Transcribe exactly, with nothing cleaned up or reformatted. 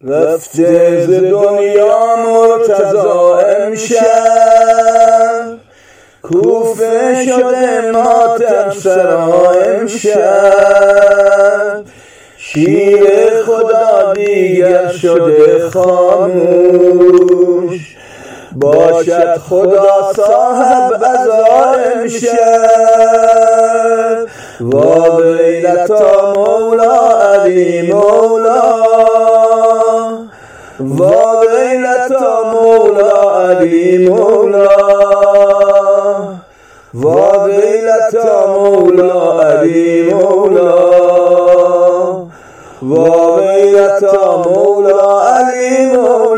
رفته ز دنیا مرتضا امشب، کوفه شده ماتم سرا امشب. شیر خدا دیگر شده خاموش، باشد خدا صاحب عزا امشب. وا ویلتا مولا علی مولا، وا ویلتا مولا علی مولا، وا ویلتا مولا علی مولا، وا ویلتا مولا علی مولا.